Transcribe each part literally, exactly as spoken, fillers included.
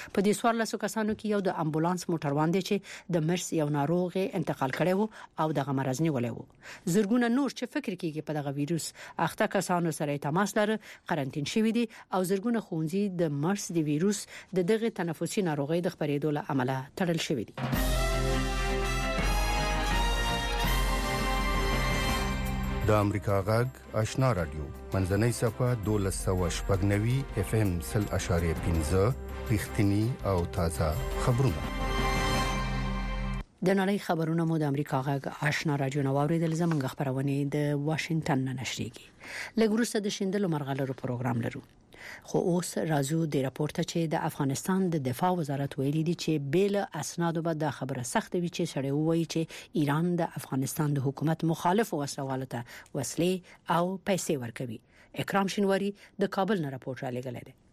په دې څوارلسو کسانو کې یو د امبولانس موټروان دی چې د مرس یو ناروغ انتقال کړي او دغه مرز نیولې وو. زرګونه نور چې فکر کوي په دغه وایروس اخته کسانو سره تماس لري قرنټین شوی دي او زرګونه ښوونځي د مرس د وایروس د دغه تنفسي ناروغي د خپرېدو له امله تړل شوی دي. د امریکا غږ آشنا رادیو منځنۍ صفه دولس سوه شپږ نوي اف ام سل اشاریه پنځه رښتینی او تازه خبرونه. د نړۍ خبرونه مو د امریکا غږ آشنا رادیو نواوریدل زمونږ خبرونه د واشنگټن نه نشریږي. لګورسته د شیندلو مرغلرو پروګرام لرو. خو اوس راځو د راپورته چې د افغانستان د دفاع وزارت ویلي دی چې بیل اسنادو به د خبره سخت وي چې سړی وایي چې ایران د افغانستان د حکومت مخالف وسلوالو ته وسلې او پیسې ورکوي. اکرام شینواری د کابل نه راپور را لګلې ده.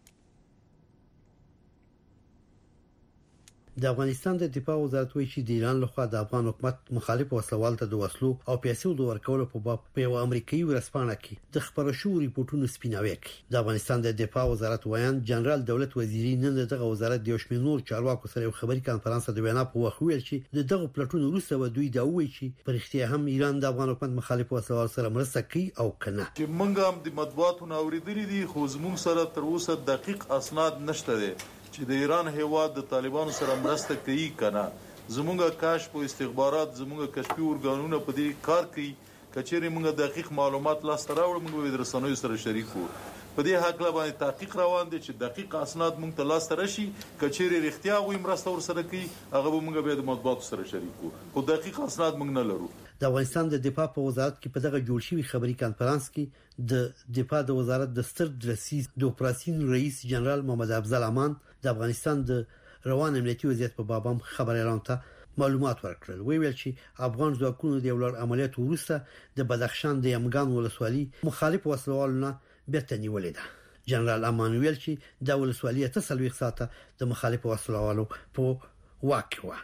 د افغانستان د دفاع وزارت وایي چې د ایران لخوا د افغان حکومت مخالف وسلوال ته د وسلو او پیسو د ورکولو په باب په یو امریکایي ورسپانه کې د خبرو شو ریپورتونو سپیناوي کوي. د افغانستان د دفاع وزارت وایي جنرال دولت وزیری نن دغه وزارت د یوشمیر نور چارواکو سره یو خبري کانفرنس د وینا په وخت ویل چې دغه پلاتون وروسته و دوی دا وایي چې په اړتیا هم ایران د افغان حکومت مخالف وسلوال سره مرسته کوي او کنه. چې موږ هم د مطبوعاتو اوریدلې دي خو زموږ سره تر اوسه دقیق اسناد نشته دي چې د ایران هیواد د طالبانو سره مرسته کوي کنه. زموږه کشف او استخبارات زموږه کشفي ارګانونه په دې کار کوي. کچېرې موږ دقیق معلومات لاسته راوړو موږ د رسنیو سره شریکو. په دې حق لا باندې تحقیق روان دي چې دقیق اسناد موږ ته لاسته راشي. کچېرې رښتیا وي مرسته ور سره کوي هغه به موږ به د مطبوعاتو سره شریکو. خو دقیق اسناد موږ نه لرو. د افغانستان د دفاع په وزارت کې په دغه جوړ شوی خبري کانفرنس کې د دفاع د وزارت د ستر رئیس د اپراسیون رئیس جنرال محمد افضل امان د افغانستان د روان امنیتي وضعیت په باب هم خبري اعلان ته معلومات ورکړل. وی ویل چې افغان ځواکونو د ولر عملیات وروسته د بدخشان د یمګان ولسوالي مخالف وسلوالونه بیرته نیولې ده. جنرال امان ویل چې د ولسوالي ته سلوي ساته د مخالف وسلوالو په واقع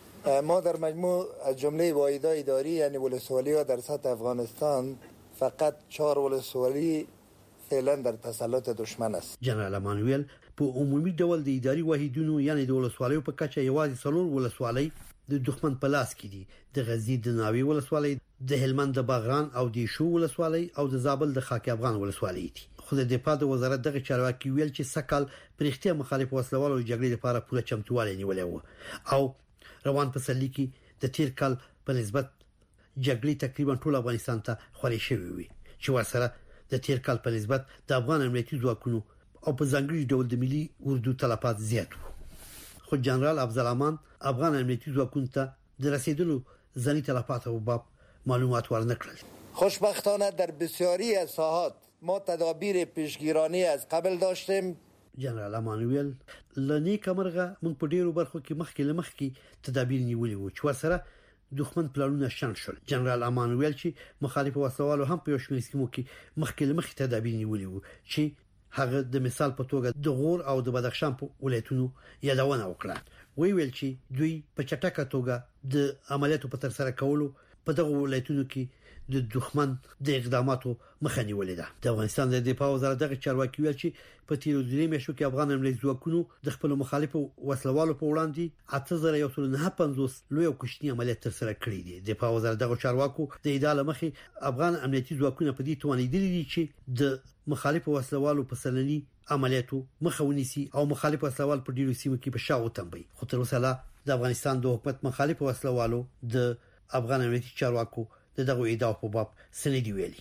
ما در مجموع از جمله واحدهای اداری یعنی ولسوالی ها در سطح افغانستان فقط چهار ولسوالی فعلا در تسلط دشمن است. جنرال امانویل په عمومي ډول د اداري واحدونو یعنی د ولسوالیو په کچه یوازې څلور ولسوالۍ د دښمن په لاس کې دي. د غزنی د ناوی ولسوالۍ، د هلمند د باغران او د شو ولسوالۍ او د زابل د خاک افغان ولسوالۍ دي. خو د دفاع د وزارت دغه چارواکي ویل چې سکهال پرختیا مخالف وسلوالو جګړې لپاره پوره چمتووالی نیولې و او روان پسلی کې د تیر کال په نسبت جګړې تقریبا ټول افغانستان ته خوري شوی وي چې ورسره د تیر کال په نسبت د افغان امنیتي ځواکونو او په ځانګړي ډول د ملي اردو تلفات زیات وو. خو جنرال افضل امان افغان امنیتي ځواکونو ته د رسیدلو ځنی تلفات او باب معلومات ورنکړل. خوشبختانه در بسیاری از ساحات ما تدابیر پیشگیرانه از قبل داشتیم. جنرال امانویل لنی کمرغه موږ په ډیرو برخو کې مخکې لمخکې تدابیر نیولې وو چې ورسره دښمن پلانونه شنډ شول. جنرال امانویل چې مخالف وسوالو هم په یو شمېر سیمو کې مخکې لمخکې تدابیر نیولې وو چې هغه د مثال په توګه د غور او د بدخشان په ولایتونو یادونه وکړه. وی ویل چې دوی په چټکه توګه د عملیاتو په تر سره کولو په دغه ولایتونو کې د دښمن د اقداماتو مخه نیولې ده. د افغانستان د دفاع وزارت دغه چارواکي ویل چې په تیرو درې میاشتو کې افغان امنیتي ځواکونو د خپل مخالفو وسلوالو په وړاندې اته زره یو سل نه پنځوس لوی او کوچني عملیات تر سره کړي دي. د دفاع وزارت دغه چارواکو د ادعا مخې افغان امنیتي ځواکونه په دې توانیدلي دي چې د مخالفو وسلوالو په سلني عملیاتو مخه ونیسي او مخالف وسلوال په ډیرو سیمو کې په شاو تنبي. خو تر اوسه د افغانستان د حکومت مخالف وسلوالو د افغان امنیتي چارواکو دغه ادعا په باب سندي ویلي.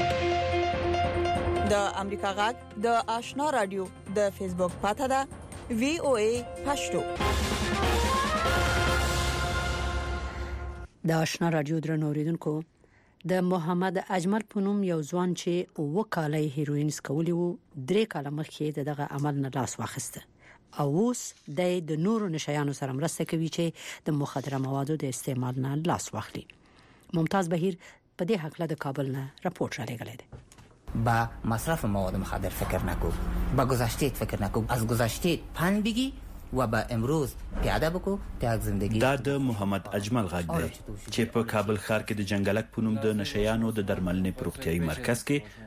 د امریکا غږ د آشنا رادیو د فیسبوک پاته ده وی او ای پښتو. د آشنا رادیو درنو اوریدونکو د محمد اجمل پونم یو ځوان چې وکالای هیروین سکولي وو درې کاله مخکې دغه عمل نه لاس واخیسته او اوس د نورو نشایانو سره مرسته کوي چې د مخدره موادو د استعمال نه لاس واخلي. ممتاز بهیر په دې حق له د کابل نه راپورټ را لګلې ده. با مصرف مواد مخدر فکر نکو، با گذشته فکر نکو، از گذشته پند بگی و با امروز پیاده بکو تا زندگی. دا د محمد اجمل غږ دی چې په کابل ښار کې د جنگلک پونم د نشیانو د درملنې پروختیايي مرکز کې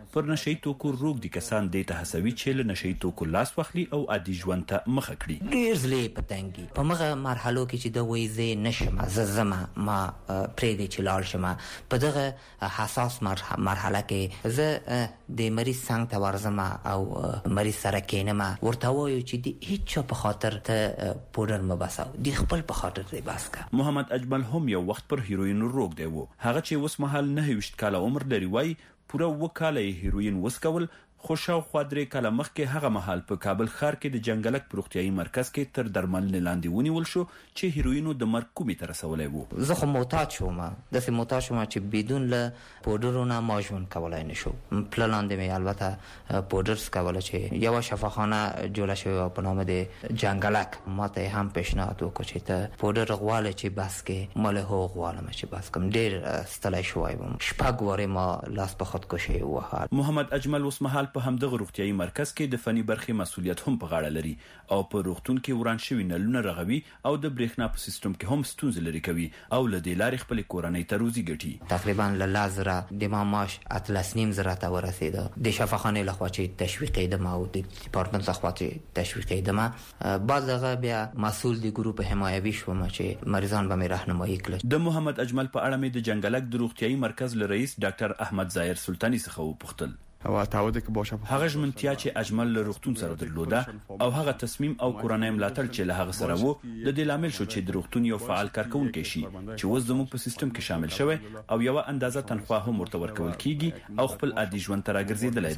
پر نشئی توکو روږدي کسان دې ته هڅوي چې له نشئی توکو لاس واخلي او عادي ژوند ته مخه کړي. ډېر زلې پتنګي په مغه مرحلو کې چې د وایي نشم زما ما پرې دې چې لاړ شم په دغه حساس مرحله کې زه د مریض څنګه ته ورزم او مریض سره کینم ورته وایو چې د هیڅ په خاطر ته پودر مباساو د خپل په خاطر دی بس کا. محمد اجمل هم یو وخت پر هیروین روږ دی وو. هغه چې اوس مهال نه وشت کاله عمر لري وای پوره وکاله هیروین وسکول خو شاوخوا درې کاله مخکې هغه مهال په کابل ښار کې د جنګلک روغتیايي مرکز کې تر درملنې لاندې ونیول شو چې هیروینو د مرګ کومې ته رسولی وو. زه خو محتاج شوم داسې محتاج شوم چې بدون له پودرو نه ما ژوند کولی نه شو. پله لاندې مې البته پودر څکوله چې یوه شفاخانه جوړه شوې وه په نامه د جنګلک. ما ته یې هم پیشنهاد وکړو چې ته پودر غواړې چې بس کې ما له هغو غواړم چې بس کړم. ډېر ستړی شوی وم. شپږ وارې ما لاس په خودکشي ووهه. محمد اجمل اوس مهال په همدغه روغتیايي مرکز کې د فني برخې مسؤلیت هم په غاړه لري او په روغتون کې وران شوي نلونه رغوي او د برېښنا په سیستم کې هم ستونزې لري کوي او له دې لارې خپلې کورنۍ ته روزي ګټي. تقریبا له لس زره د ما معاش اتلس نیم زره ته ورسېده. د شفاخانې لخوا چې تشویقېدم او د ډیپارتمنټ لخوا چې تشویقېدم بعد هغه بیا مسؤل د ګروپ حمایوي شوم چې مریضان به مې راهنمایي کړل. د محمد اجمل په اړه مې د جنګلک د روغتیايي مرکز له رئیس ډاکټر احمد ظاهر سلطاني څخه وپوښتل. هغه ژمنتیا چې اجمل له روغتون سره درلوده او هغه تصمیم او کورنۍ ملاتړ چې له هغه سره وو د دې لامل شو چې د روغتون یو فعال کارکونکی شي چې اوس زموږ په سیستم کې شامل شوی او یو اندازه تنخواه هم ورته ورکول کیږي او خپل عادي ژوند ته راګرځېدلی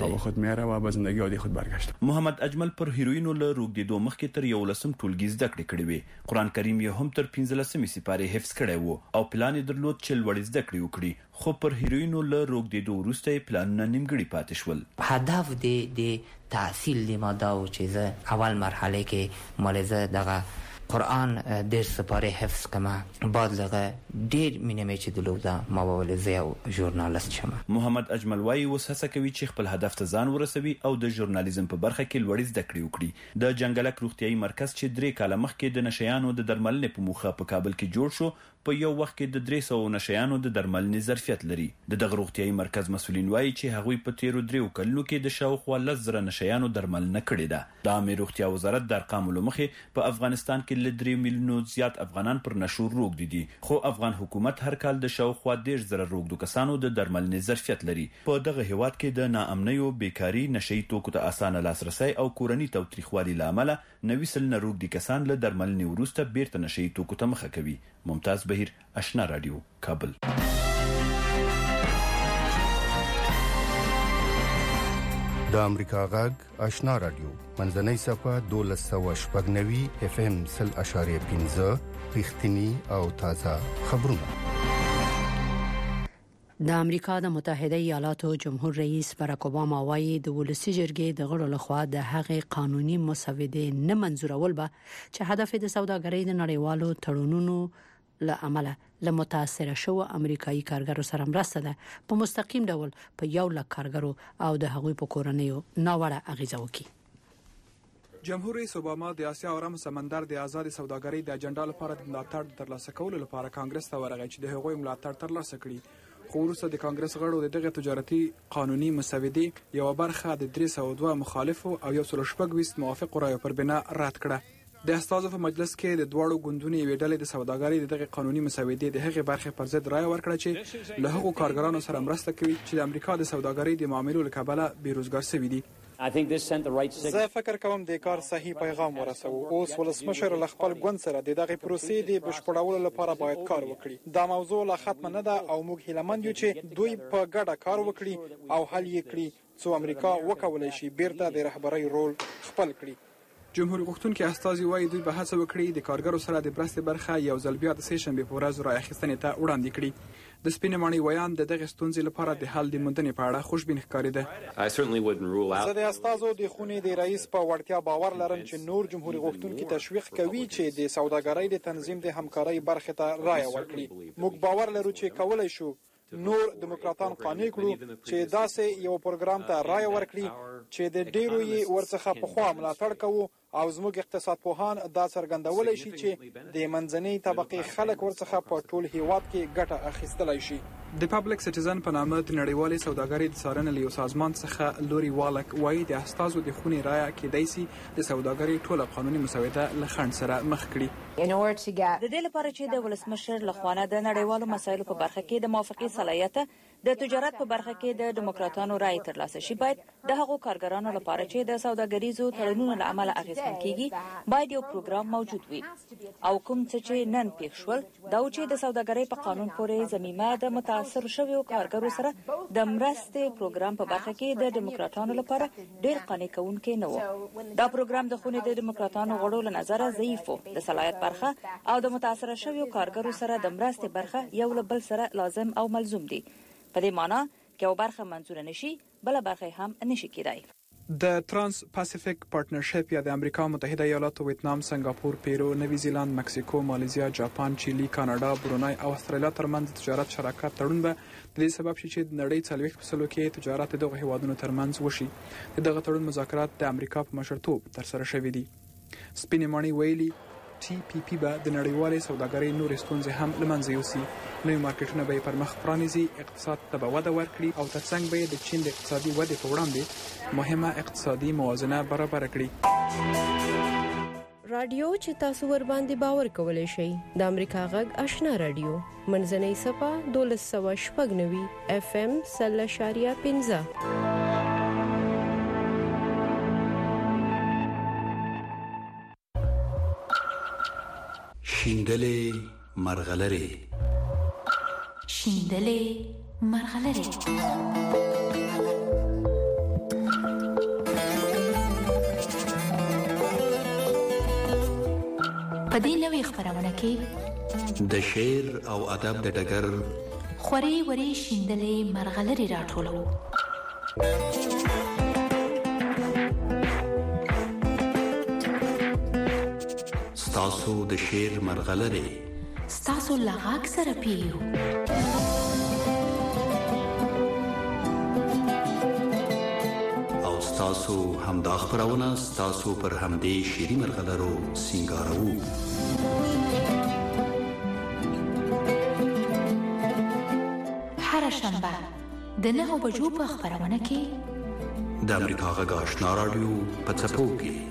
دی. محمد اجمل پر هیروینو له روږدېدو مخکې تر یولسم ټولګي زده کړې کړې وې. قرآن کریم یې هم تر پنځلسمې سپارې حفظ کړی وو او پلان یې درلود چې لوړې زده کړې وکړي خو پر هیروینو له روږدېدو وروسته یې پلانونه نیمګړي پاتې شول. هدف د د تحصیل د ما دا و چې زه اول مرحله کې مال زه دغه قرآن ډېر سپارې حفظ کما بعد لغه ډېر مینه مې چې درلوده ما وویل زه یو ژورنالیست شم. محمد اجمل وایي اوس هڅه کوي چې خپل هدف ته ځان ورسوي او د ژورنالیزم په برخه کې لوړې زده کړې وکړي. د جنګلک روغتیايي مرکز چې درې کاله مخکې د نشیانو د درملنې په موخه په کابل کې جوړ شو په یو وخت کې د درې سوه نشیانو د درملنې ظرفیت لري. د دغه روغتیايي مرکز مسؤلین وایي چې هغوی په تیرو دریو کلونو کې د شاوخوا لس زره نشیانو درملنه کړې ده. د عامې روغتیا وزارت د ارقامو له مخې په افغانستان کې له درې میلیونو زیات افغانان پر نشو روږدي دي خو افغان حکومت هر کال د شاوخوا دېرش زره روږدو کسانو د درملنې ظرفیت لري. په دغه هیواد کې د ناامنیو بیکاری نشئی توکو ته اسانه لاسرسی او کورني تاوتریخوالي له امله نوي سلنه روږدي کسان له درملنې وروسته بیرته نشئی توکو ته مخه کوي. ممتاز بهیر، آشنا رادیو، کابل. د امریکا غږ آشنا رادیو منځنۍ صفه دولس سوه شپږ نوي اف ام سل اشاریه پنځه رښتینی او تازه خبرونه. د امریکا د متحده ایالاتو جمهور رئیس باراک اوباما وايي د ولسی جرګې د غړو لخوا د هغې قانوني مسودې نه منزورول به چې هدف د سوداګرۍ د نړیوالو تړونونو له عمله له متاثر شو امریکایي کارګرو سره مرسته ده په مستقیم ډول په یو لک کارګرو او د هغوی په کورنیو ناوړه اغیزه وکړي. جمهور رئیس اوباما د اسیا او آرام سمندر د آزاد سوداګرۍ د اجنډا لپاره د ملاتړ ترلاسه کولو لپاره کانګرس ته ورغی چې د هغوی ملاتړ ترلاسه کړي. خو وروسته د کانګرس غړو د دغه تجارتي قانوني مسودې یو برخه د درې سوه دوه مخالفو او یو سل شپږ ویشت موافقو رایو پر بنا رد کړه. د استازو په مجلس کې د دواړو ګوندونو یوې ډلې د سوداګرۍ د دغه قانوني مسودې د هغې برخې پر ضد رایه ورکړه چې له هغو کارګرانو سره مرسته کوي چې د امریکا د سوداګرۍ د معاملو له کبله بیروزګار شوي دي. زه فکر کوم د کار صحیح پیغام ورسوو. اوس ولسمشر له خپل ګوند سره د دغه پروسې د بشپړولو لپاره باید کار وکړي. دا موضوع لا ختم نه ده او موږ هیلهمند یو چې دوی په ګډه کار وکړي او حل یې کړي څو امریکا وکولای شي بیرته د رهبرۍ رول خپل کړي. جمهور غوښتونکي استازي وایي دوی به هڅه وکړي د کارګرو سره د مرستې برخه یو ځل بیا د سې شنبې په ورځ رایه اخیستنې ته وړاندې کړي. د سپینې ماڼۍ ویان د دغې ستونزې لپاره د حل د موندنې په اړه خوشبین ښکارېده. زه د استازو د خونې د رئیس په وړتیا باور لرم چې نور جمهور غوښتونکي تشویق کوي چې د سوداګرۍ د تنظیم د همکارۍ برخې ته رایه ورکړي. موږ باور لرو چې کولای شو نور دیموکراتان قانع کړو چې داسې یو پروګرام ته رایه ورکړي چې د ډیرو یې ورڅخه پخوا ملاتړ کوو او زموږ اقتصاد پوهان دا څرګندولی شي چې د منځنۍ طبقې خلک ورڅخه په ټول هیواد کې ګټه اخیستلی شي. د پبلک سټیزن په نامه د نړیوالې سوداګرۍ د څارنې له یو سازمان څخه لوري والک وایي د استازو د خونې رایه کېدای شي د سوداګرۍ ټوله قانوني مسوده له خنډ سره مخ کړي. د دې لپاره چې د ولسمشر له خوا د نړیوالو مسایلو په برخه کې د موافقې صلاحیت د تجارت په برخه کې د ډیموکراتانو رائے ترلاسه شي، باید د هغو کارګرانو لپاره چې د سوداګریزو تړونونو له امله اغیزمن کیږي باید یو پروګرام موجود وي. او کوم څه چې نن پېښ شول دا چې د سوداګرۍ په قانون پورې ضمیمه د متاثر شویو کارګرو سره د مرستې پروګرام په برخه کې د ډیموکراتانو لپاره ډېر قانع کوونکی نه و. دا پروګرام د خونې د ډیموکراتانو غړو له نظره ضعیف و. د صلاحیت برخه او د متاثر شویو کارګرو سره د مرستې برخه یو له بل سره لازم او ملزوم دي. په دې معنی کې یو برخه منځور نشي بل برخه هم نشي کېدای. د ترانس پاسفیک پارتنرشپ یا د امریکا متحده ایالاتو، ویتنام، سنگاپور، پیرو، نوی زیلاند، مکسیکو، مالیزیا، جاپان، چیلی، کاناډا، برونای او استرالیا ترمنځ تجارت شراکت تړون به د دې سبب شي چې د نړۍ څلوېښت فیصدو کې تجارت دغه هیوادونو ترمنځ وشي. دغه تړون مذاکرات د امریکا په مشرتوب تر سره شوي دي. سپینې ماڼۍ ویلي ټي پی پی به د نړیوالې سوداګرۍ نورې ستونزې هم له منځه یوسي. نوي مارکیټونه به یې پر مخ پرانیزي، اقتصاد ته به وده ورکړي او ترڅنګ به یې د چین د اقتصادي ودې په وړاندې مهمه اقتصادي موازنه برابر کړي. رادیو چې تاسو ور باندې باور کولای شئ د امریکا غږ آشنا رادیو منځنۍ صفه دولس سوه شپږ نوي اف ام سل اشاریه پنځه. شیندلې مرغلرې شیندلې مرغلرې په دې نوې خبرونه کې د شعر او ادب د ډګر خوري وري شیندلې مرغلرې راټولو. ستاسو د شعر مرغلرې ستاسو لغاک سره پیو او ستاسو همدا خبرونه ستاسو پر همدې شعري مرغلرو سینګارو. هر شنبه د نهو بجو په خبرونه کې د امریکا غږ آشنا رادیو په څپو کې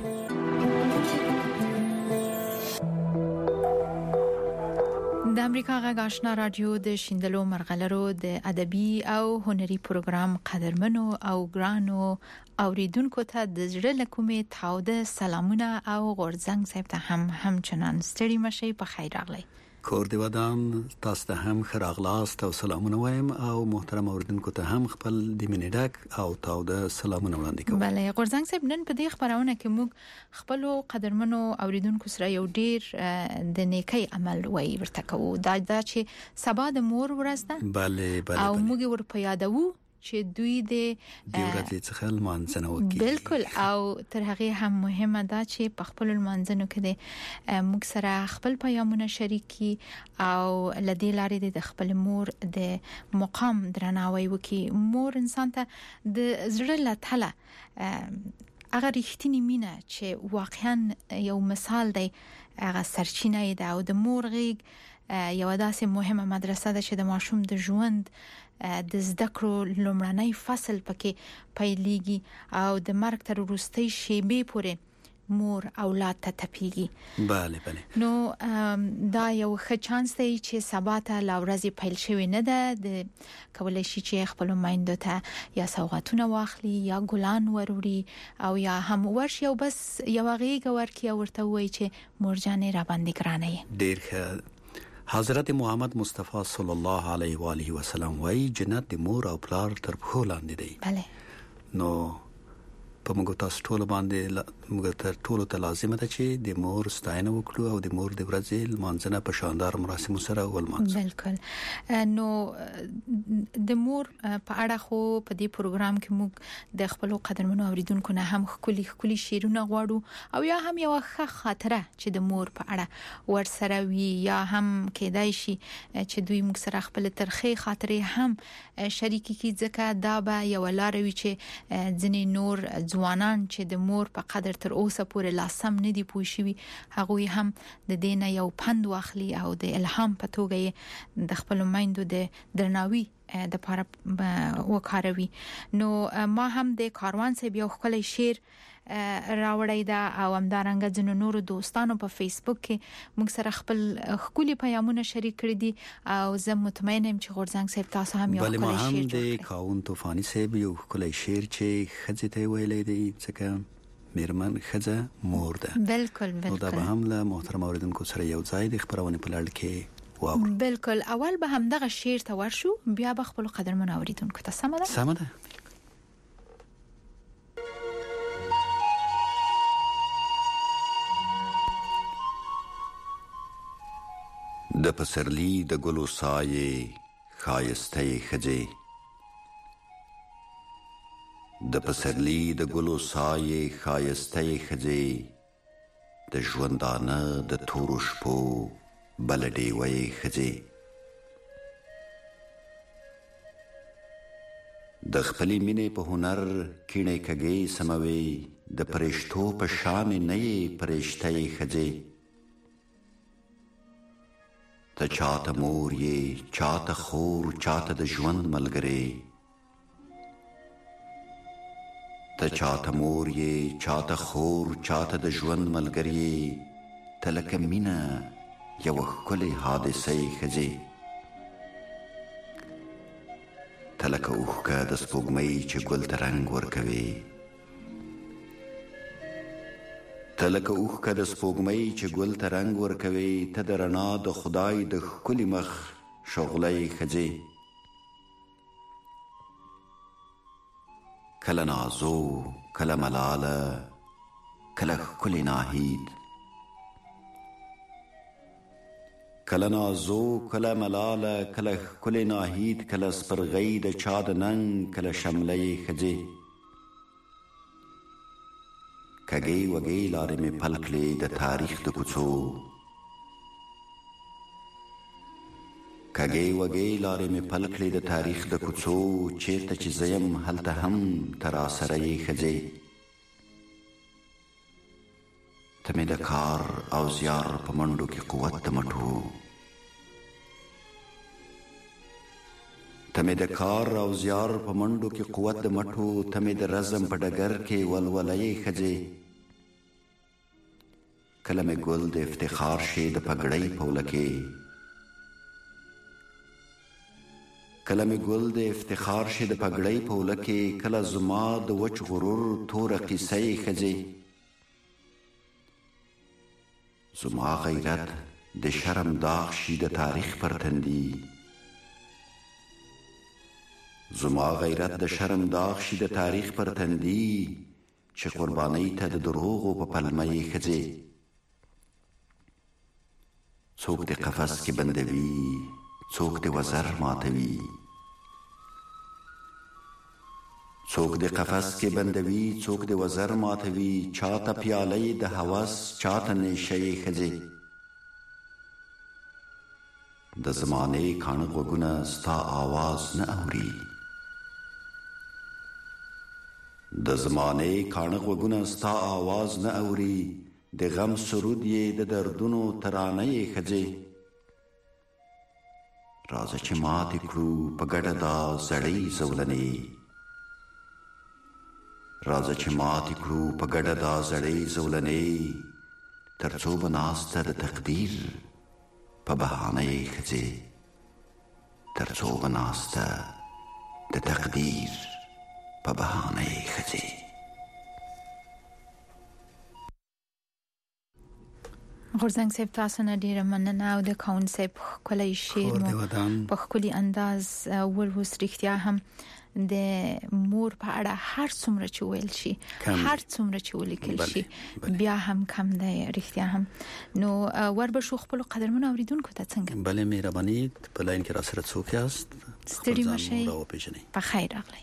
د امریکا غږ آشنا رادیو د شیندلو مرغلرو د ادبي او هنري پروګرام قدرمنو او ګرانو اوریدونکو ته د زړه له کومې تاوده سلامونه او غورځنګ صاحب ته هم همچنان ستړي مشي په خیر راغلی. کور دی ودان تاسو ته هم خراغلاست او سلامونه وایم او محترم اوریدونکو ته هم خپل د مینډک او تاوده سلامونه وړاندې کوم. بله غورځنګ صاحب نن په دې خبرونه کې موږ خپل قدرمنو اوریدونکو سره یو ډیر د نیکی عمل وای ورته کوو. دا دا چې سبا د مور ورځ ده. بله بله او موږ ور په یادو چې دوی د د ورځې څخه لمانځنه وکړي. بالکل او تر هغه هم مهمه ده چې په خپل لمانځنو کې د موږ سره خپل پیغامونه شریکي او لدی لارې د خپل مور د مقام درناوی وکړي. مور انسان ته د زړه له تله هغه رښتینی مینه چې واقعا یو مثال دی هغه سرچینه ده او د مور غېږ یو داسې مهمه مدرسه ده چې د ماشوم د ژوند د زده کړو لومړنی فصل پکې پیلېږي او د مرګ تر وروستۍ شېبې پورې مور اولاد ته تپیږي. بله بله نو دا یو ښه چانس دی چې سبا ته لا ورځې پیل شوی نه ده د کولای شي چې خپل مایندو ته یا سوغاتونه واخلي یا ګلان وروړي او یا هم ورشي او بس یو غېږه ورکړي او ورته وایي چې مور جانې را باندې ګرانه یې. ډېر ښه. حضرت محمد مصطفی صلی الله علیه و آله و سلم وایي جنت د مور او پلار تر پښو لاندې دی. بله نو په موږ تاسو ټول باندې موږ تر ټولو ته لازمه ده چې د مور ستاینه وکړو او د مور د ورځې لمانځنه په شاندار مراسمو سره ولمانځو. بالکل. نو د مور په اړه خو په دې پروګرام کې موږ د خپل قدرمنو اوریدونکو نه هم خولي خولي شیرونه غواړو او یا هم یو ښه خاطره چې د مور په اړه ور سره وي یا هم کېدای شي چې دوی موږ سره خپل ترخې خاطرې هم شریکي کړي ځکه دا به یو لار وي چې ځنې نور ځوانان چې د مور په قدر تر اوسه پورې لاسم نه دی پوه شوی هغه هم د دینه یو پند واخلي او د الهام په توګه د خپل میندو د درناوي د پاره وکاروي. نو ما هم د کاروان سه بیا خپل شعر راوړی دا او همدارنګه ځنو نورو دوستانو په فیسبوک کې موږ سره خپل خولي پیغامونه شریک کړی دي او زه مطمئنه یم چې غورځنګ صاحب تاسو هم یو خپل شعر جوړ کړئ. بلې ما هم د کاون طوفاني صاحب یو خپل شعر چې خځې ته ویلې دی څنګه میرمن خځه مور ده. بالکل بالکل. دا به هم له محترم اوریدونکو سره یو ځای د خبرونه په لړ کې واورو. بالکل. اول به هم دغه شعر ته ورشو بیا به خپل قدرمن اوریدونکو ته سم ده سم ده د پسرلی د ګلو سایه خایسته خځې د پسرلی د ګلو سایه خایسته خځې د ژوندانه د تورو شپو بلډې وې خځې د خپلې مینې په هنر کینې کګې سموي د پرشتو په شان نه پرشته خځې ته چاته مور یې چاته خور چاته د ژوند ملګری ته چاته مور یې چاته خور چاته د ژوند ملګری ته لکه مینه یو ښکلې حادثه ښځې ته لکه اوښکه د سپوږمۍ چې ګل ته رنګ ورکوي ته لکه اوښکه د سپوږمۍ چې ګل ته رنګ ورکوي ته د رڼا د خدای د ښکلي مخ شغلې ښځې کله نازو کله ملاله کله ښکلې ناهید کله نازو کله ملاله کله ښکلې ناهید کله سپرغۍ د چا د ننګ کله شملې ښځې کګې وګې لارې مې پل کړې د تاریخ د کوڅو کګې وګې لارې مې پل کړې د تاریخ د کوڅو چیرته چې زه یم هلته هم ته راسره یې ښځې ته مې د کار او زیار په منډو کې قوت د مټو ته مې د کار او زیار په منډو کې قوت د مټو ته مې د رزم په ډګر کې ولولې ښځې کله مې ګل د افتخار شي د پګړۍ په ولکې کله مې ګل د افتخار شي د پګړۍ په ولکې کله زما د وچ غرور توره قصه ښځې زما غیرت د شرم داغ شي د تاریخ پر تندي زما غیرت د شرم داغ شي د تاریخ پر تندي چې قربانۍ ته د دروغو په پلمه یې ښځې څوک د قفس کې بندوي څوک د وزر ماتوي څوک د قفس کې بندوي څوک د وزر ماتوي چاته پیالې د هوس چاته نشه یې ښځې د زمانې کاڼه غوږونه ستا آواز نه اوري د زمانې کاڼه غوږونه ستا آواز نه اوري د غم سرود یې د دردونو ترانه یې ښځې راځه چې ماتې کړو په ګډه دا زړې زولنې راځه چې ماتې کړو په ګډه دا زړې زولنې تر څو به ناسته د تقدیر په بهانه یې ښځې تر څو به ناسته د تقدیر په بهانه یې ښځې غورځنګ صاحب تاسو نه ډیره مننه او د کاون صاحب ښکلی شعر مو په ښکلي انداز ول اوس رښتیا هم د مور په اړه هر څومره چې ویل شي هر څومره چې ولیکل شي بیا هم کم دی رښتیا هم نو وربشو خپل قدرمن اوریدونکو ته څنګه بلې مهرباني په لاین کې را سره څوک یاست ستړي مشئ په خیر راغلی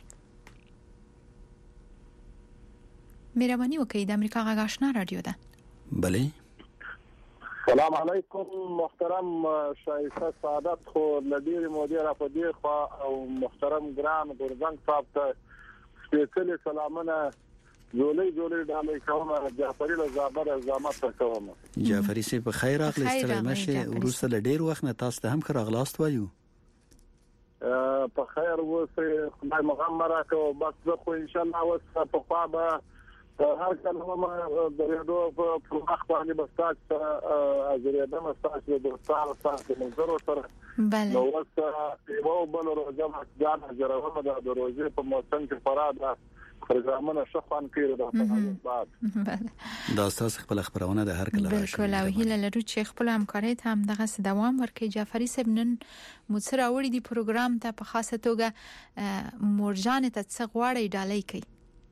مهرباني وکړئ د امریکا غږ آشنا رادیو ده بلې سلام علیکم محترم شایسته سعادت خو لدیر مدیر په دی خو او محترم ګران غورځنګ صاحب ته سپیشل سلامونه جولې جولې ډالې کوم جعفری له زابر زامت کوم جعفری سي په خیر اخلي ستړي مشه ورسره له ډیر وخت نه تاسو ته هم خیر اغلاست وایو په خیر وسه خدای مغمره کو بس زه خو ان شاء الله وس په خوا به هر کله ما د ریډو په وخت باندې بستاج اجريده مستاج د دوستانو سره منظر سره بله نو وس یو بل روزه ما ځان جوړوم د روزې په موسم کې فراده پروګرامونه شخوان کړی دا په بعد دا تاسو خپل خبرونه د هر کله راشي بالکل او هیله لرو چې خپل همکاري ته هم دغه دوام ورکړي جعفری صاحب نن مصر اوړي دی پروګرام ته په خاصه توګه مورجان ته څه غواړي ډالۍ کوي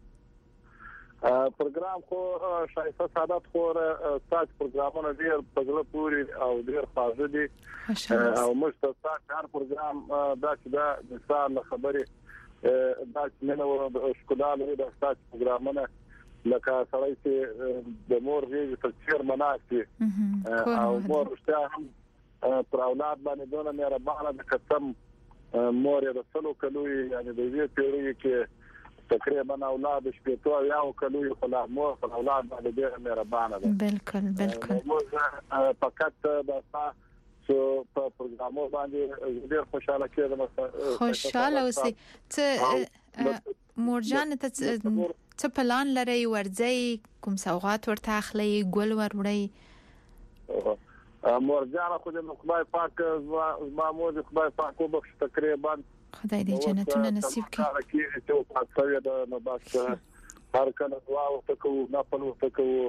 پروګرام خو شایسته سعادت خو تاسو پروګرامونه ډیر په ځل پوری او ډیر خاصه دي او مشترک هر پروګرام دا چې دا مثال خبري دا چې نن ورو شکلال د تاسو پروګرامونه لکه سړی چې د مور غږ په چیر مناسي او مور شته هم پر اولاد باندې دونه مهربانه د قسم مور یې رسولو کلوې یعنی د دې پیړۍ کې تقریبا اولاد شپږ یا کلوې خلا مور پر اولاد باندې ډېر مهربانه ده بالکل بالکل فقط دا سو په پروګرامو باندې ډېر خوشاله کېدم خوشاله اوسې ته مورجان ته څه پلان لري ورځي کوم سوغات ورته اخلي ګل وروړي مورجان خو د خدای پاک زما مور خدای پاک وبخښ تقریبا خدای دې جنتونه نصیب کړي چې په تاسو د نو بس هر کله دعا وکړو نه پلو وکړو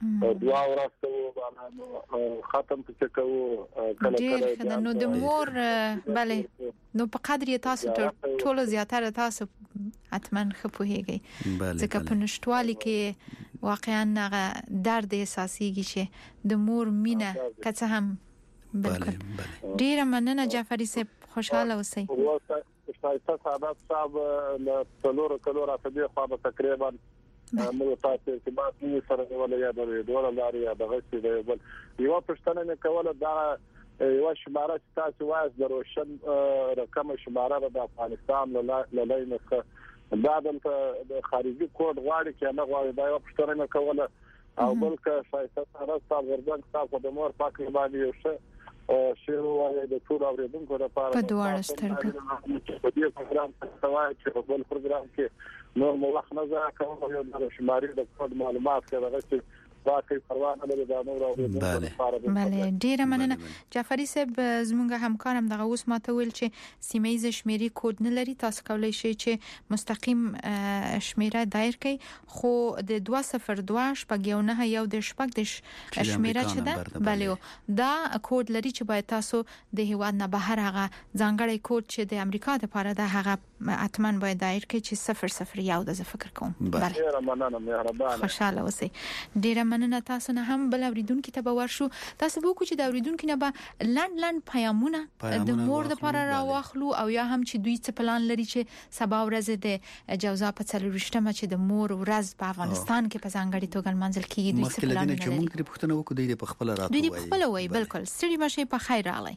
دعا ورسته باندې ختم څه کوو کله کله نو د مور bale نو په قدر تاسو ټول زیاتره تاسو اتمن خپوهیږي ځکه په نشټوالي کې واقعا هغه درد احساسيږي چې د مور مینه کڅه هم بالکل ډیره مننه جعفری صاحب خوشاله اوسئ شایسته سعادت صاحب له څلور کلو راځي خو به تقریبا موږ تاسو چې ما دې سره ولا یا د ډول لاري یا د غشي دی بل یو پښتنه نه کوله دا یو شماره تاسو وایي د روشن رقم شماره د افغانستان له لینه دا د خارجي کوډ غواړي چې نه غواړي دا یو پښتنه نه کوله او بلکې شایسته سعادت صاحب ورځن تاسو د مور پاک باندې یو څه شیر وایي د ټول اوریدونکو لپاره په دواړه سترګې په دې پروګرام کې توای چې په بل پروګرام کې نور ملخ نه ځه کوم یو د شماري د کوډ معلومات کې راغلي باقي پروا نه لري دا نور اوریدونکو لپاره بله ډیره مننه جعفری صاحب زموږ همکارم دغه اوس ماته ویل چې سیمایي شمیرې کوډ نه لري تاسو کولای شئ چې مستقیم شمیره دایر کړئ خو د دوه صفر دوه شپږ یو نه یو د شپږ د شمیره چې ده بله دا کوډ لري چې باید تاسو د هیواد نه بهر هغه ځانګړی کوډ چې د امریکا لپاره ده هغه اتمن باید دایر کړئ چې صفر صفر یو د فکر کوم بله ډیره مننه مهربانه خوشاله اوسئ ډیره مننه تاسو نه هم بل اوریدونکو ته به ورشو تاسو به کو چې د اوریدونکو نه به لند لند پیغامونه د مور د لپاره راوخلو او یا هم چې دوی څه پلان لري چې سبا ورځ د جوزا په څلورشتمه چې د مور ورځ په افغانستان کې په ځانګړي توګه منځل کیږي دوی څه پلان لري چې موږ لري پښتنه وکړو د خپل راتلو دوی خپل وای بالکل ستړي مشه په خیر راغلی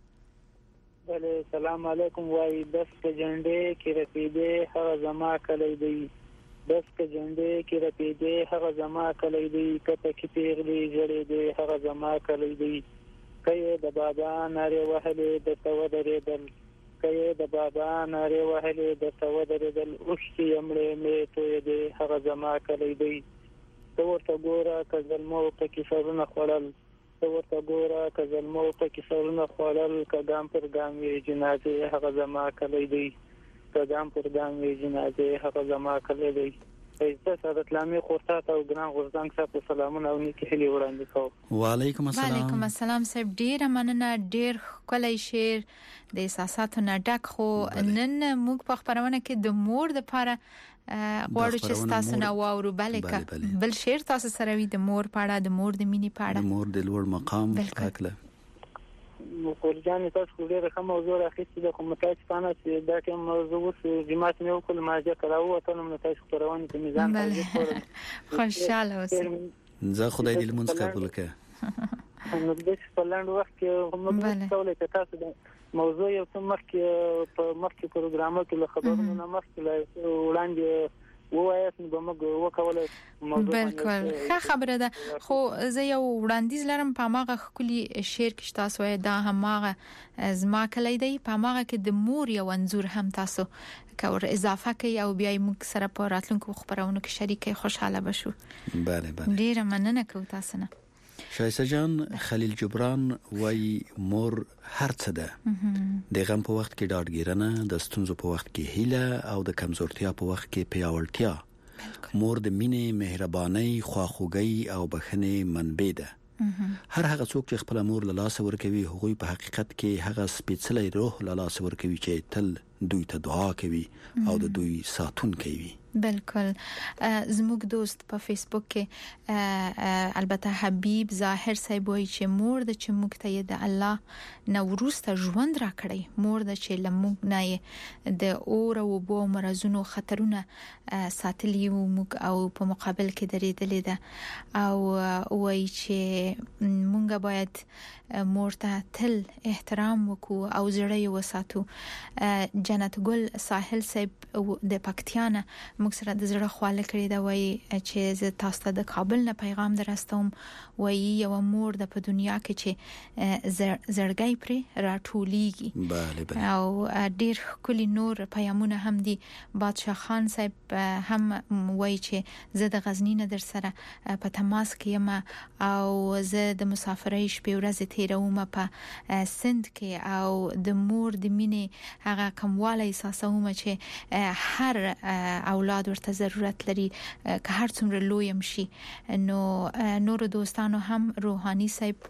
بله سلام علیکم وای بس په جنډې کې رپیدې هغه زما کلی دی بس که جنډې کې رپیدې هغه زما کلی دی کته کې پیغلې جړې دی هغه زما کلی دی کای د بابا ناره وهلې د تو درېدل کای د بابا ناره وهلې د تو درېدل اوښتي امړې مې توې دی هغه زما کلی دی تو ورته ګوره که ظلمو په کې سرونه خوړل تو ورته ګوره که ظلمو په کې سرونه خوړل که ګام پر ګام یې جنازې هغه زما کلی دی قدم پر ګام وی جنازه هغه زما کړی دی عزت سعادت لامي خورتا او ګران غوړزنګ صاحب سلامونه او نیکی هلي وړاندې کوم وعلیکم السلام وعلیکم السلام صاحب ډیر مننه ډیر کولای شیر د احساساتو نه ډک خو نن موږ په خبرونه کې د مور د لپاره غواړو چې تاسو نه واورو بلکې بل شیر تاسو سره وي د مور پاړه د مور د مینې پاړه د مور د لوړ مقام اکله مخورجان تاسو ډېر ښه موضوع راخیستې ده خو متاسفانه چې دا کوم موضوع اوس جماعت مې وکړ ماجه کراو ته نو تاسو خبرونه په میزان خوشاله اوسئ زه خدای دې لمونځ قبول کړي نو د سپلند وخت کې هم څولې چې تاسو د موضوع یو څه مخکې په مخکې پروګرامو کې له خبرونو نه مخکې وړاندې وایس نو موږ وکولای بالکل ښه خبره ده خو زه یو وړاندیز لرم په ماغه خولي شعر کې تاسو دا هماغه زما کلی دی په ماغه کې د مور یو انزور هم تاسو کور اضافه کوي او بیا موږ سره په راتلونکو خبرونو کې شریکې خوشاله بشو. بله بله ډیره مننه کوم تاسو نه. شایسته جان خلیل جبران وای مور هر څه ده د غم په وخت کې ډاډګیرنه د ستونزو په وخت کې هیله او د کمزورتیا په وخت کې پیاوړتیا. مور د مینې مهرباني خواخوږي او بخښنې منبع ده. هر هغه څوک چې خپل مور له لاس ورکوي هغوی په حقیقت کې هغه سپېڅلې روح له لاس ورکوي چې تل دوی ته دعا کوي او د دوی ساتون کوي. بالکل زموږ دوست په فیسبوک کې البته حبیب ظاهر صاحب وایي چې مور د چې موږ ته د الله نو ورسته ژوند را کړی مور د چې لموږ نه د اور او بو مرزونو خطرونه ساتلی او موږ او په مقابل کې درېدلې ده او وایي چې موږ باید مور ته تل احترام وکړو او زړه یې وساتو. جنت ګل ساحل صاحب د پکتیانه موږ سره د زړه خواله کړی دا وایي چې زه تاسو ته د کابل نه پیغام درستوم وایي یو مور د په دنیا کې چې زړګي پر راټولېږي. بله بله او ډیر کلی نور پیغامونه هم دي. بادشاہ خان صاحب هم وایي چې زه د غزنی نه در سره په تماس کې یم او زه د مسافرۍ شپې ورځې تیروم په سند کې او د مور د مینې هغه کمواله احساسوم چې هر اولاد ورته ضرورت لري که هر څومره لوی هم شي. نو نور دوستانو هم روحاني صاحب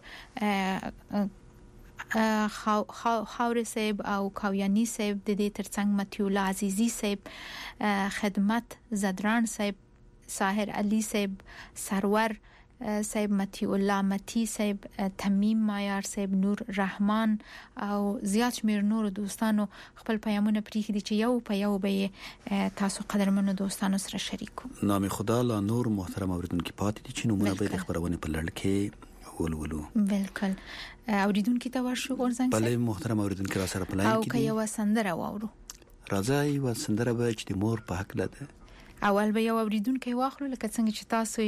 خاور صاحب او کاویانی صاحب د دې ترڅنګ متیولا عزیزی صاحب خدمت زدران صاحب ساحر علي صاحب سرور صاحب متی الله متی صاحب تمیم مایار صاحب نور رحمان او زیات شمیر نور دوستانو خپل پیغامونه پریخي دي چې یو په یو به تاسو قدرمنو دوستانو سره شریکو. نام خدا لا نور محترم اوریدونکو پاتې دي چې نمونه به د خبرونه په لړ کې ولولو. بالکل اوریدونکو ته ورشو ورزنګ بله محترم اوریدونکو را سره په لاین کې او که یو سندره واورو راځي و سندره به چې د مور په حق لده اول به یو اوریدونکو واخلو لکه څنګه چې تاسو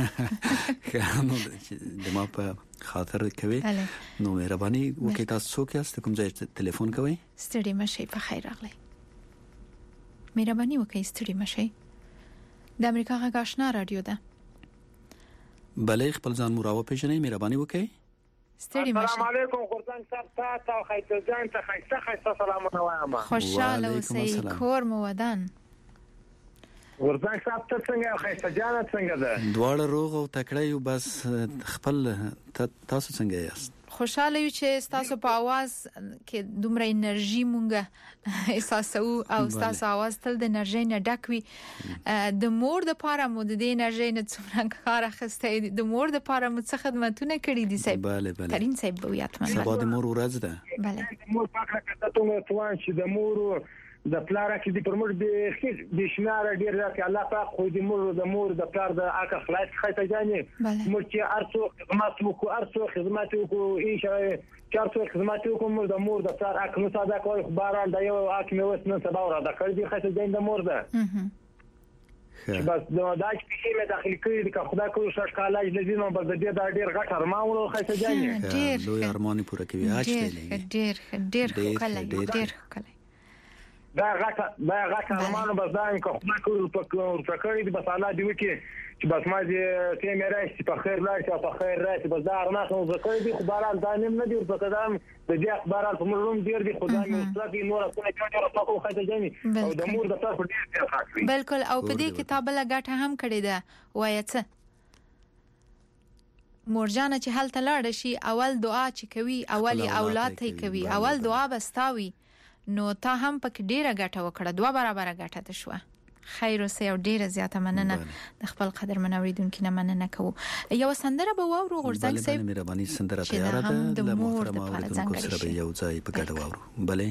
یې د ما په خاطر کوي نو مهرباني وکړئ تاسو څوک یاست کوم ځای ټلیفون کوئ ستړي مشي په خیر راغلی مهرباني وکړئ ستړي مشي د امریکا غږ آشنا رادیو ده بلې خپل ځان مو راو پیژنئ مهرباني وکړئ ستړي مشي السلام علیکم خورزنګ صاحب تاسو خیته ځان ته خیته خیته سلامونه وایم خوشاله اوسئ کور مو ودان ورځنګ صاحب ته څنګه خیسته جان څنګه ده دواړه روغ او تکړه یو بس خپل تاسو څنګه یاست خوشاله یو چې تاسو په आवाज کې دومره انرژي مونږه احساسو او تاسو आवाज تل د انرژي نه ډک وي د مور د پاره مو د انرژي نه څومره کار اخستې د مور د پاره مو څه خدمتونه کړې دي صاحب bale bale ترين صاحب بو یاتمن سبا د مور ورځ ده bale مور پاکه کته ته توان چې د مور د پلار کې د پرمړ د د شمار ډیر راکې الله پاک خو د مور د مور د پلار د اکه خلاص خیته جاني مور چې ارڅو خدمت وکړو ارڅو خدمت وکړو ان شاء الله چارڅو خدمت وکړو د مور د پلار اکه مساعده کوي باران د یو اکه مې وس نن سبا را د کړی خیته جان د مور ده بس دا د اچ مې داخلي کړی د خدای کو شش کاله لزینو بس د دې د ډیر غټ ارمان ورو خیته جاني لوی ارمان پوره کوي اچ ډیر ډیر کله ډیر کله دا غاټه دا غاټه ارمانو بس دا ان کو خدای کو په پرکړی د بس الله دی وکي چې بس ما دې ته مې راځي په خیر راځي په خیر راځي بس دا ارمان خو زکه دي خبران دا نیم نه دی په قدم د دې خبران په مروم ډیر دي خدای مې مطلق نور څه نه کوي او په خاطر جامي او د مور د طرف ډیر ډیر خاص بالکل او په دې کتاب له غاټه هم کړی ده وایته مورجانه چې حل تلاړ شي اول دعا چې کوي اولی اولاد ته کوي اول دعا بستاوي نو تا هم پک ډیره غټه وکړه دوه برابر غټه ده شو خیر اوسه او ډیره زیاته مننه د خپل قدر منوریدونکو نه مننه کوو یو سندره به واورو غورځنګ صاحب بله مهرباني سندره تیار ده د محترم اوریدونکو سره به یو ځای په ګډه واورو بله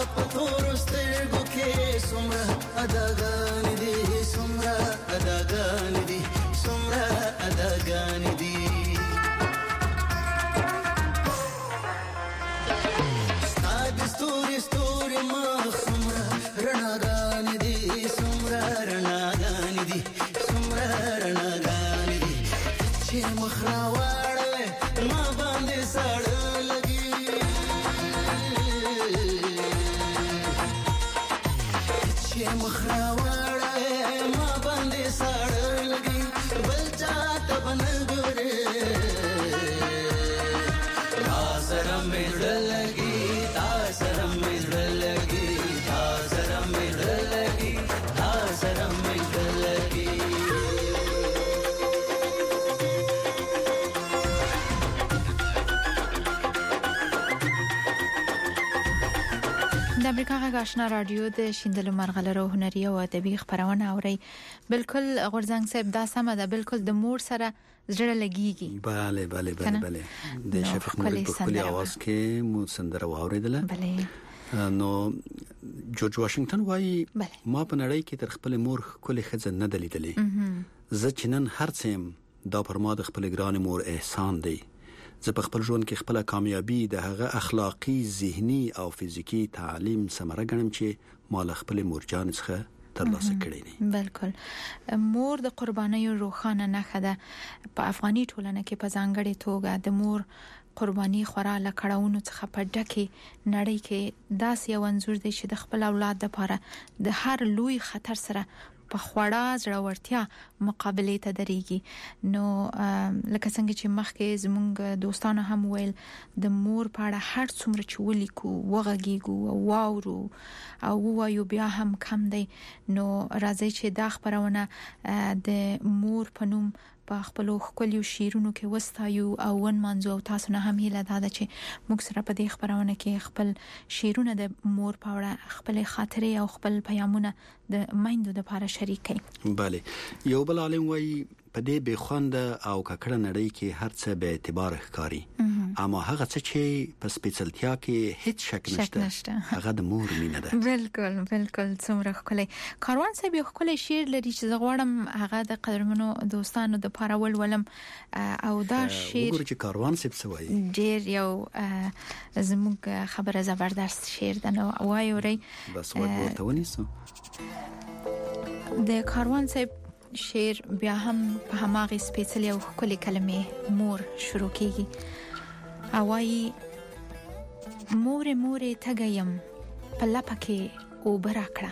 پتور سترګو کې سمره اداګان دي سمره اداګان دي سمره اداګان دي ستاد ستوري ستوري مخ سمره رڼاګان دي سمره رڼاګان دي سمره رڼاګان دي چې مخ راوړې ما باندې سړ د امریکا غږ آشنا رادیو د شیندلو مرغلرو هنري او ادبي خبرونه اوري بالکل غورځنګ صاحب دا سم ده بالکل د مور سره زړه لګيږي bale bale bale bale د شفیق ملک په خپل आवाज کې مو سندره واوریدله bale نو جورج واشنگټن وايي ما په نړۍ کې تر خپل مور کله خزه نه دلیدلې زه چنن هرڅم دا پر ما د خپل ګران مور احسان دی زه په خپل ژوند کې خپل کامیابی د هغه اخلاقی ذهني او فزیکی تعلیم ثمره ګڼم چې مال خپل مورجان څخه ترلاسه کړی دی بالکل مور د قربانۍ روخانه نه خده په افغاني ټولنه کې په ځانګړي توګه د مور قرباني خورا لکړاونو څخه په ډکه نړۍ کې داس یو انزور دی چې د خپل اولاد لپاره د هر لوی خطر سره په خوړا زړورتیا مقابله ته درېږي نو لکه څنګه چې مخکې زمونږ دوستانو هم ویل د مور په اړه هر څومره چې ولیکو وغږیږو او واورو او وایو بیا هم کم دی نو راځي چې دا خبرونه د مور په نوم په خپل خپل شیرونو کې وستایو او ون منځو او تاسو نه هم هیله ده چې موږ سره په دې خبرونه کې خپل شیرونه د مور په اړه خپل خاطرې او خپل پیغامونه د مایندو د لپاره شریک کړئ bale یو بل عالم وایي په دې بخوند او ککړه نړۍ کې هر څه به اعتبار ښکاری اما هغه څه چې په سپیڅلتیا کې هیڅ شک نشته هغه د مور مینه ده بالکل بالکل څومره ښکلی کاروان صاحب یو ښکلی شعر لري چې زه غواړم هغه د قدرمنو دوستانو د لپاره ولولم او دا شعر وګورئ چې کاروان صاحب څه وایي ډېر یو زموږ خبره زبردست شعر ده نو وایي اورئ بس ورته ونیسو د کاروان صاحب شعر بیا هم په هماغه سپیڅلې او ښکلې کلمې مور شروع کیږي او وايي مور مور تګیم په لپکه او براکړه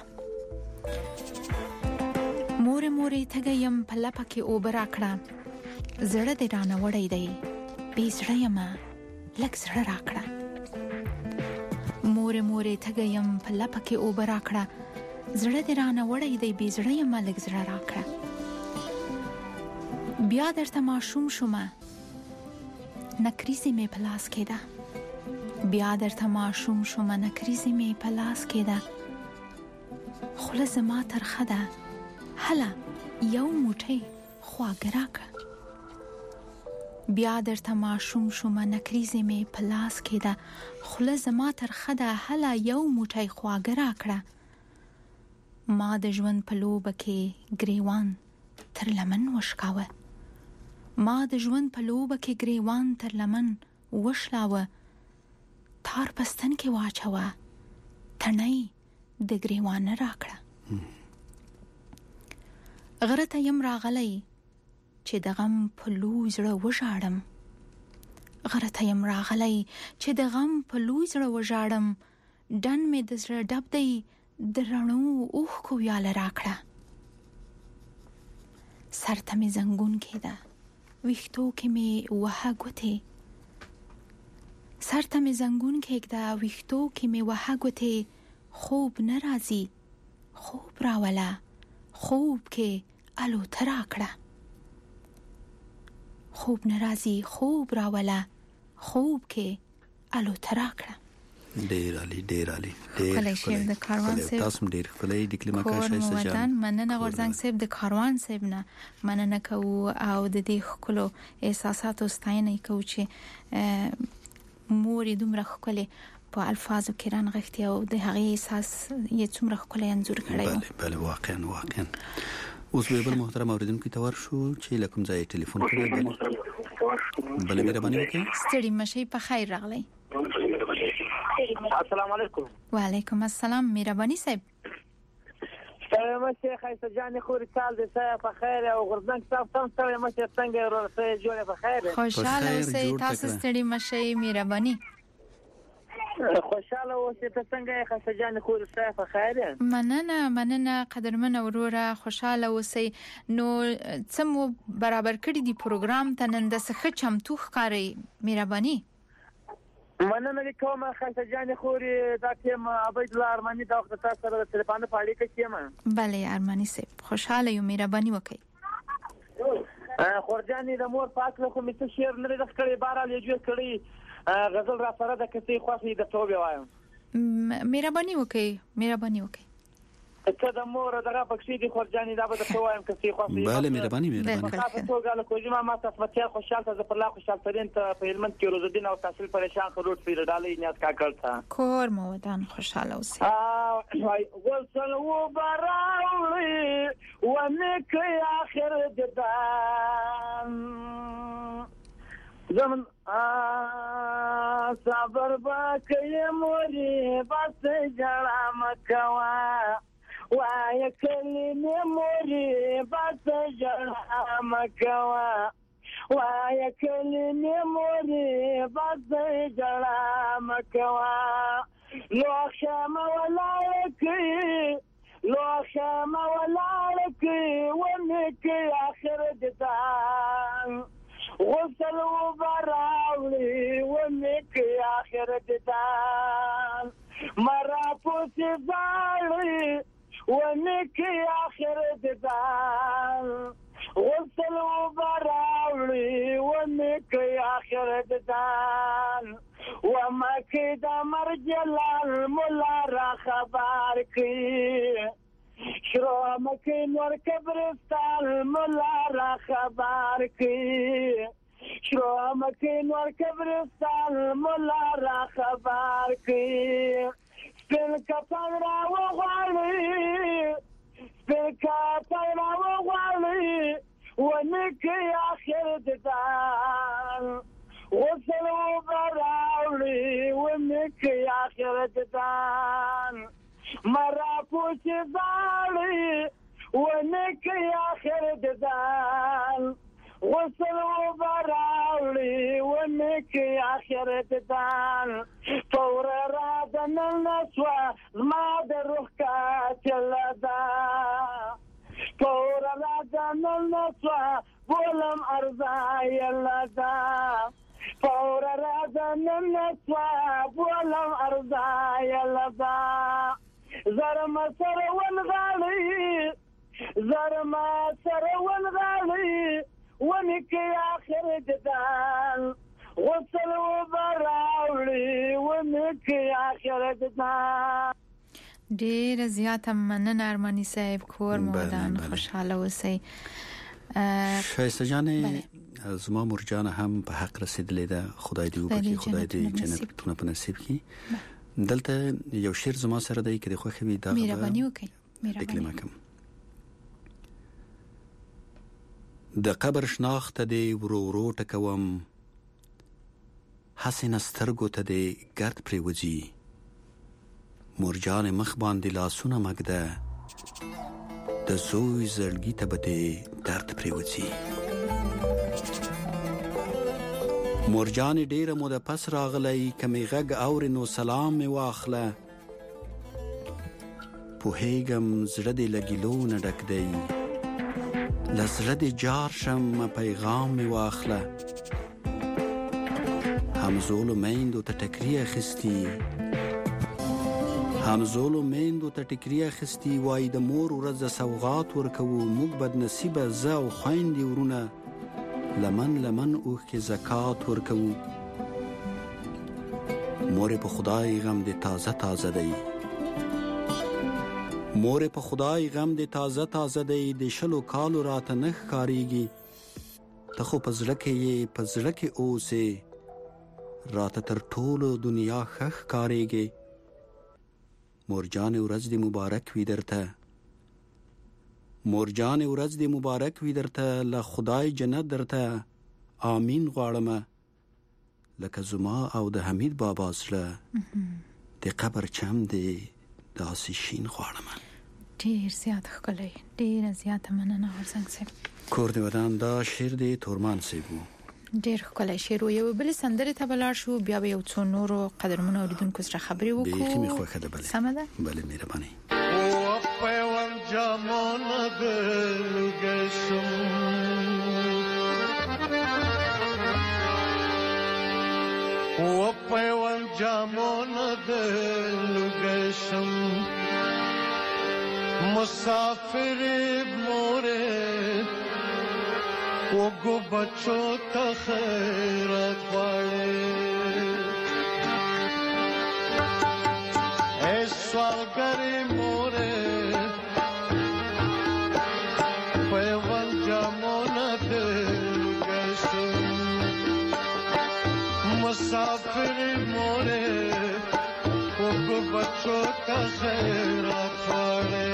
مور مور تګیم په لپکه او براکړه زړه دې رانه وړی دی بي زړه یم لک زړه راکړه مور مور تګیم په لپکه او براکړه زړه دې رانه وړی دی بي زړه یم لک زړه راکړه بیا درته ماشوم شومه نکریزی می پلاس کېده بیا درته ماشوم شومه نکریزی می پلاس کېده خوله زما ترخه ده هله یو موټی خواږه راکړه بیا درته ماشوم شومه نکریزی می پلاس کېده خوله زما ترخه ده هله یو موټی خواږه راکړه ما د ژوند په لوبه کې ګریوان تر لمن وشکاوه ما د ژوند په لوبه کې ګریوان تر لمن وشلاوه تار پستن کې واچوه تڼۍ د ګریوان راکړه غره ته یم راغلی چې د غم په لوی زړه وژاړم غره ته یم راغلی چې د غم په لوی زړه وژاړم ډن مې د زړه ډب دی د رڼو اوښکو ویاله راکړه سر ته مې زنګون کېده ویښتو کې مې وهه ګوتې سر ته مې زنګون کېږده ویښتو کې مې وهه ګوتې خوب نه راځي خوب راوله خوب کې الوته راکړه خوب نه راځي خوب راوله خوب کې الوته راکړه ډیر علي ډیر علي ډیر کله شعر د کاروان صاحب تاسو ډیر کله د کلمه کاشه سجان مننه غورځنګ صاحب د کاروان صاحب نه مننه کوو او د دې خلکو احساساتو ستاینه کوو چې مور دومره خلک په الفاظو کې رانغښتي او د هغه احساس یې څومره ښکلی انځور کړی و. بله بله واقعا واقعا. اوس به بل محترم اوریدونکو ته ورشو چې لکم ځای ټلیفون کړی. بله مهرباني وکړئ. ستړي مشي په خیر راغلی. السلام علیکم. وعلیکم السلام. مهرباني صاحب. ستړي مشي خیسه جان خوري سال دې سایه په خیر او غردن صاحب تم ستړي مشي څنګه ورته جوړه په خیر. خوشاله اوسئ تاسو ستړي مشي. مهرباني. خوشاله اوسئ ته څنګه خیسه جان خوري سایه په خیر. مننه مننه قدرمن وروره خوشاله اوسئ. نو څم برابر کړی دی پروګرام ته نن د څه چمتو ښکاری. مهرباني. مننه کوم خیسه جان خوري دا ټیم عبید الله ارمانی دا وخت تاسو سره د تلیفون په اړه کې یم. بله ارمانی صاحب خوشاله یو. مهرباني وکړئ. خورجانې د مور پاک له کومې څه شعر نه د خړې بارال یې جوړ کړی غزل را سره د کسي خوښي د توبه وایم. مهرباني وکړئ. مهرباني وکړئ. ته د مور دغه پکې دي خورجانې دا به د وایم کسي خوښي. بله مهرباني مهرباني. تاسو ته غواړم کوجه ما ما تاسو ته خوشاله ز پر لا خوشاله ترين ته په هلمند کې روزدين او تحصیل پریشان خروج پیر ډالې نیت کا کړتا کور مو ودان خوشاله اوسئ. وای وصل و براوي ونک اخر ددان زمن صبر باکې موري بس جړه مکوا وای کلمه موري بس جړه مکوا وای کلمه موري بس جړه مکوا لو شم ولایکی لو شم ولایکی ونک اخر ددان غسل وبراوي ونك اخر ددان مرا پوس زالي ونك اخر ددان غسل وبراوي ونك اخر ددان وما كده مرجلال ملا خبر كي شرو مكين وركبرستان ملا را خبر کی شرو مكين وركبرستان ملا را خبر کی سپین کپن را وغالی سپین کپن را وغالی ونکی آخر ددان غسل و براولی ونکی آخر ددان مرا پوچ زالی ونک آخر ددان غسل و براولی ونک آخر ددان فور رادن النسوة ما دروح كاتلدا فور رادن النسوة بولم أرزاي اللدا فور رادن النسوة بولم أرزاي اللدا زرما سره ونغالي زرما سره ونغالي ونك آخر ددان غسل وبراولي ونك آخر ددان. ډیر زیاته مننه ارمانی صاحب کور مودان خوشاله اوسئ. شایسته جانې زما مرجان هم په حق رسیدلې ده. خدای دې وبخي خدای دې جنتونه په نصیب کړي. دلته یو شعر زما سره دی کې د خوښوي دا مهرباني وکړئ. مهرباني کوم. د قبر شناخته دی ورو ورو ټکوم حسن سترګو ته دی ګرد پرې وځي مرجان مخ باندې لاسونه مګده د زوی زړګي ته به دی درد پرې وځي مرجان ډیره مو د پس راغلی کمی غږ اورې نو سلام مې واخله پوهیږم زړه دې له ګیلو نه ډک دی له زړه دې جار شم پیغام مې واخله همزولو میندو ته ټکري اخیستي همزولو میندو ته ټکري اخیستي وایي د مور ورځ سوغات ورکوو موږ بدنصیبه زه او خویندې ورونه لمن لمن اوښکې زکات ورکوو مورې په خدای غم دې تازه تازه دی مورې په خدای غم دې تازه تازه دی د شلو کالو راته نه ښکارېږي ته خو په زړه کې یې په زړه کې اوسې راته تر ټولو دنیا خخ کاریږي. مورجان ورځ دې مبارک وي درته، مورجان ورځ دې مبارک وي درته، له خدای جنت درته آمین غواړم. لکه زما او د حمید بابا زړه د قبر چم دې داسې شین غواړم. ډیر زیات ښکلی، ډیر زیات مننه غورځنګ صاحب. کور دې ودان دا شعر دې تورمان صاحب و. ډیر ښکلی شعر و. یو بل سندره ته بلار شو، بیا به یو څو نورو قدرمنو اوریدونکو سره خبرې وکړو. بیخي مې خوښه ده. بله سمه ده، بله مهرباني. او پیوان جامون دلګشم او پیوان جامون دلګشم مسافر موره وګو بچو ته خیرات غواړي اے سوالګری موره پیوان جامونه دلګشم مسافر موره وګو بچو ته خیرات غواړي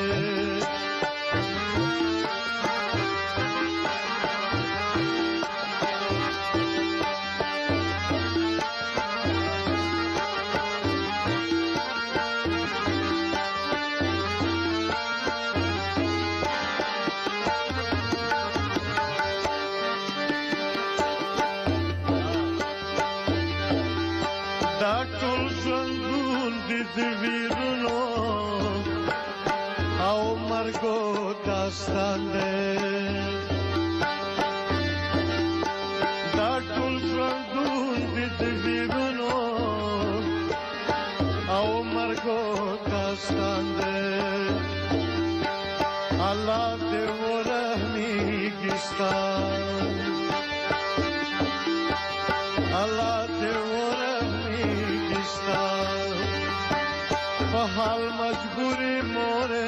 داستان دے دا ټول ژوندون دي د ویرونو او مرګو داستان دے الله دې ورحمېږي ستا الله دې ورحمېږي ستا په حال مجبوري موره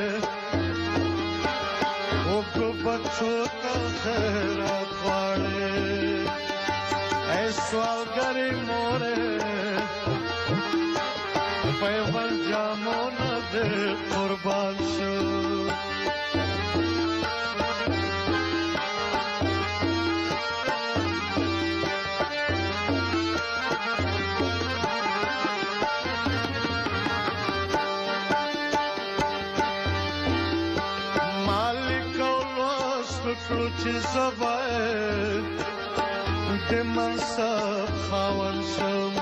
بچو ته خیرات غواړي اے سوالګری موره پیوان جامونه دې قربان شو کلو چې زباید د منصب خاون شم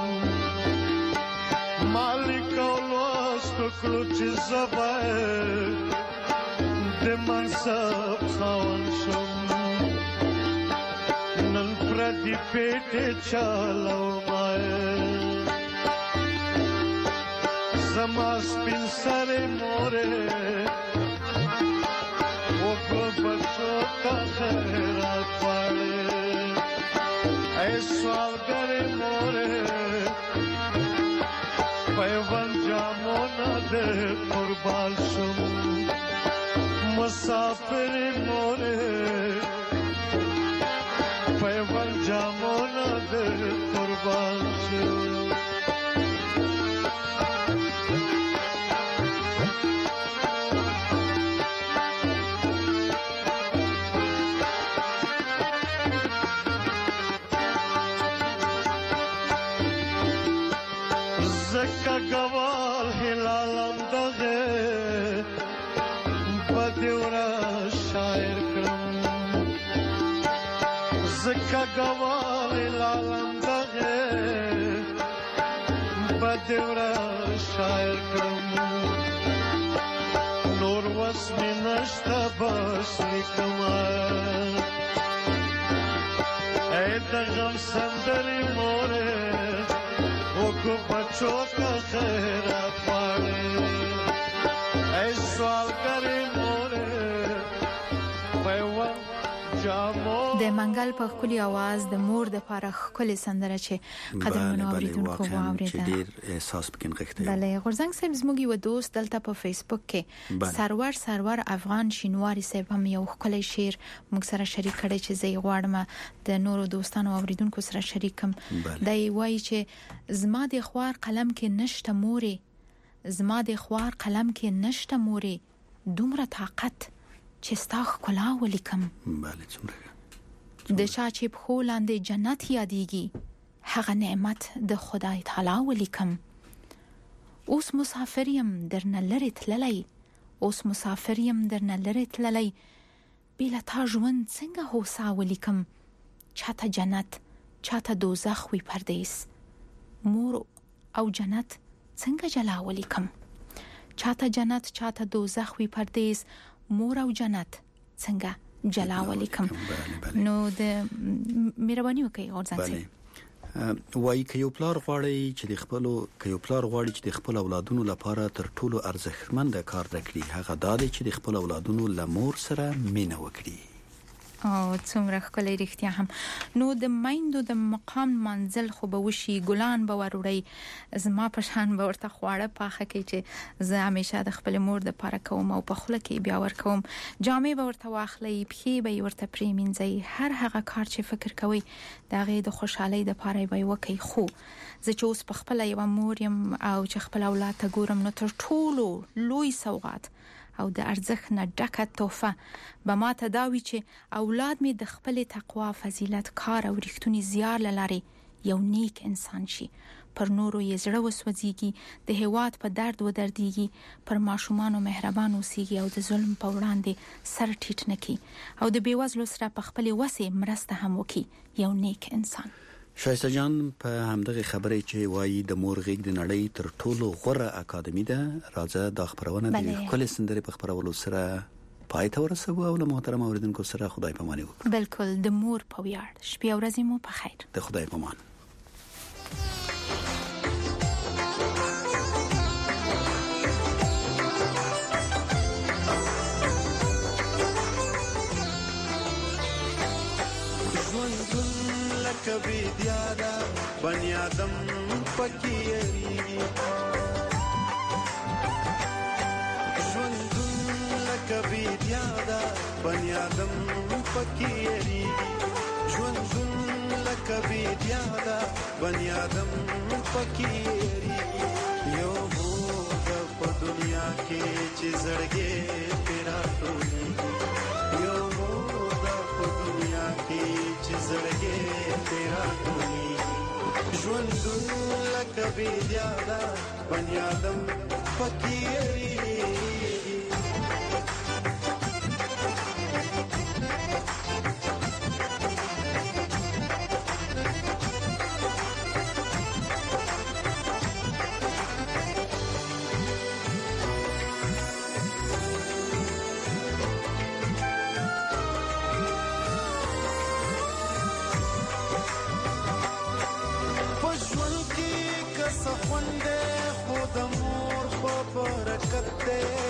مالک او لوست کلو چې زباید د منصب خاون شم نن پردی پیټه چالو مای زما سپین سره موره بچو ته خیرات غواړي اے سوالګری موره پیوان جامونه دې قربان شم مسافر موره پیوان جامونه دې قربان شم زکا گوال هلالم دغه بدیورا شاعر کرم زکا گوال هلالم دغه بدیورا شاعر کرم نور وسمی نشتا بس لیکم اے دغم سندری موره وګو بچو ته خیرات غواړي اے سوالګری موره پیوان د منګل په خولي आवाज د مور د پاره خولي سندره چې قدمونو اوریدونکو واوریده چې ډیر احساس پکې غښته بله غورځنګ صاحب زموږ یو دوست دلته په فیسبوک کې سرور سرور افغان شینواری صاحب هم یو خولي شعر موږ سره شریک کړي چې زه غواړم د نورو دوستانو اوریدونکو سره شریکم دای وایي چې زما د خوار قلم کې نشته موري زما د خوار قلم کې نشته موري دومره طاقت چې ستا ښکلا ولیکم بله څومره د چا چې په لاندې جنت یادېږي هغه نعمت د خدای تعالی ولیکم اوس مسافر یم درنه لرې تللی اوس مسافر یم درنه لرې تللی بېله تا ژوند څنګه هوسا ولیکم چاته جنت چاته دوزخ وي پردیس مور او جنت څنګه جلا ولیکم چاته جنت چاته دوزخ وي پردیس مور او جنت څنګه جلا ولیکم نو د مهرباني وکړئ غورځنګ وای که یو پلار غواړي چې د خپل که یو پلار غواړي چې د خپل اولادونو لپاره تر ټولو ارزښتمن کار وکړي هغه دا دی چې د خپل اولادونو لمور سره مینه وکړي او څومره ښکلی رښتیا هم نو د میندو د مقام منزل خو به وشي ګلان به وروړي زما په شان به ورته خواړه پاخه کوي چې زه همیشه د خپل مور د پاره کوم او په خوله کې بیا ور کوم جامې به ورته واخلي پښې به ورته پریمینځي هر هغه کار چې فکر کوي دا غي د خوشحالي د پاره به وکي خو زه چې اوس په خپل یو مور يم او چې خپل اولاد ته ګورم نو تر ټولو لوی سوغات او د ارزښت نه ډکه تحفه به ما ته دا وي چې اولاد می د خپل تقوا فضیلت کار او رښتونی زیار لري یو نیک انسان شي پر نورو یې زړه وسوځيږي د هیواد په درد و درديږي پر ماشومان مهربان اوسيږي او د ظلم په وړاندې سر ټیټ نکي او د بیوزلو سره په خپل وسه مرسته هم وکي یو نیک انسان شایسته جان په همدغه خبرې چې وایي د مور غېږ د نړۍ تر ټولو غوره اکاډمي ده راځه د خبرونه د خپل سندرې په خبرولو سره پای ته ورسوو او له محترم اوریدونکو سره خدای پاماني وکړو بالکل د مور په ویاړ شپې او ورځې مو په خیر د خدای پامان کبھی دیادا بنی آدم پکیری ژوندون لکبی دیادا بنی آدم پکیری ژوندون لکبی دیادا بنی آدم پکیری یو موږ په دنیا کې چې زړګې پیرا ټولي یو موږ په دنیا کې چې زړګې تیرا ټولي ژوندون لکه بېدیاده بني آدم فقیري سخونده خود مور په برکت ده